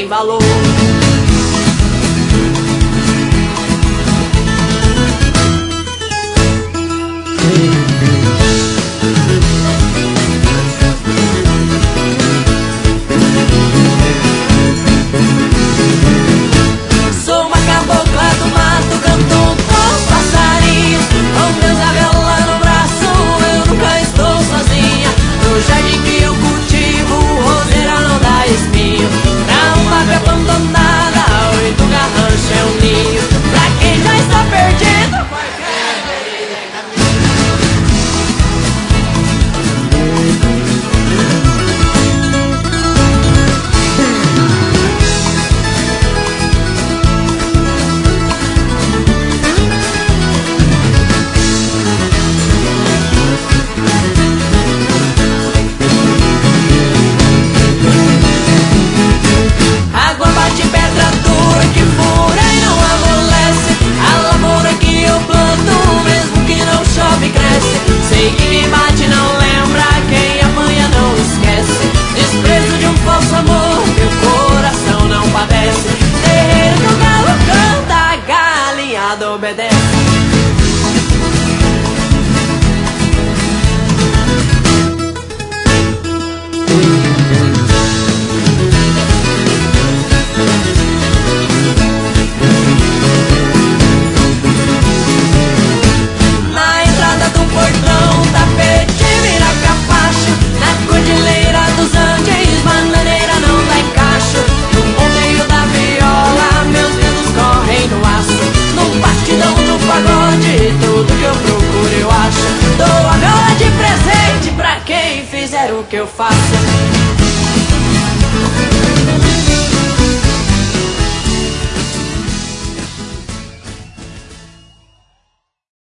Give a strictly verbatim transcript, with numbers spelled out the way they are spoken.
tem valor. Sou uma cabocla do mato, canto com passarinhos, com meus viola no braço, eu nunca estou sozinha. No jardim que eu cultivo, roseira não dá espinho. Pra uma vaca abandonada, oito garrancho é um ninho. Pra quem já está perdido, água bate pedra dura que fura e não amolece. A lavoura que eu planto, mesmo que não chove, cresce. Sei que quem bate não lembra, quem apanha não esquece. Desprezo de um falso amor, meu coração não padece. Terreiro que o galo canta, a galinhada obedece. Na entrada do portão, tapete vira capacho. Na cordilheira dos Andes, bananeira não dá encaixo. No ponteio da viola, meus dedos correm no aço. No batidão do pagode, tudo que eu procuro eu acho. Dou a viola de presente pra quem fizer o que eu faço.